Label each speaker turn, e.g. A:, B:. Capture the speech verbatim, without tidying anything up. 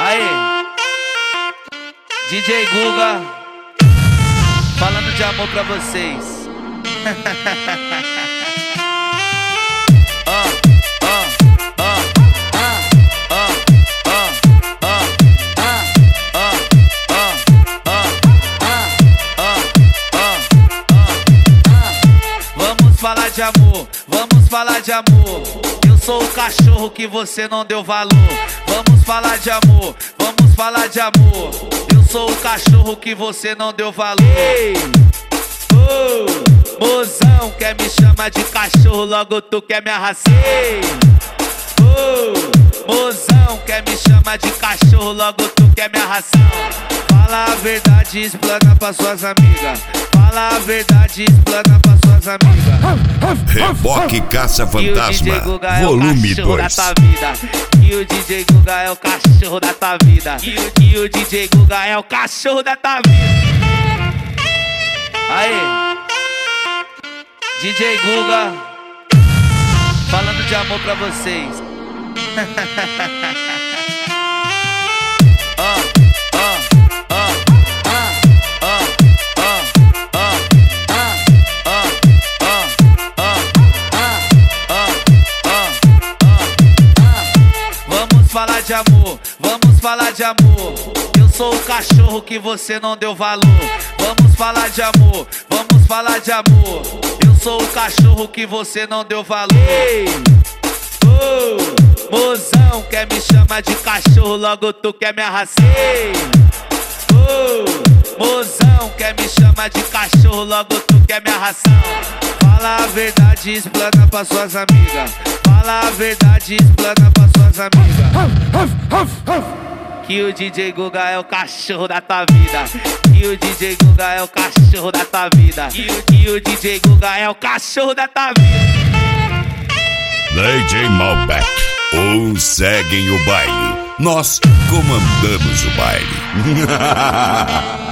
A: Aí, D J Guga, falando de amor pra vocês. Vamos falar de amor, vamos falar de amor. Eu sou o cachorro que você não deu valor. Vamos falar de amor, vamos falar de amor. Eu sou o cachorro que você não deu valor. Ei, oh, mozão, quer me chamar de cachorro, logo tu quer me arrasar. Oh, mozão, quer me chamar de cachorro, logo tu quer me arrasar. Fala a verdade, explana pra suas amigas. Fala a verdade, explana pra suas amigas.
B: Reboque Caça Fantasma, volume dois.
A: E o D J Guga é o cachorro da tua vida. E o, e o D J Guga é o cachorro da tua vida. Aí, D J Guga, falando de amor pra vocês. Vamos falar de amor, vamos falar de amor. Eu sou o cachorro que você não deu valor. Vamos falar de amor, vamos falar de amor. Eu sou o cachorro que você não deu valor. Ei, oh, mozão, quer me chamar de cachorro, logo tu quer me arrasar. Oh, mozão, quer me chamar de cachorro, logo tu quer me arrasar. Fala a verdade, explana pra suas amigas. Fala a verdade, explana pra suas amigas. Que o D J Guga é o cachorro da tua vida. Que o D J Guga é o cachorro da tua vida. Que o D J Guga é o cachorro da tua vida.
B: D J Malbec, uns seguem o baile, nós comandamos o baile.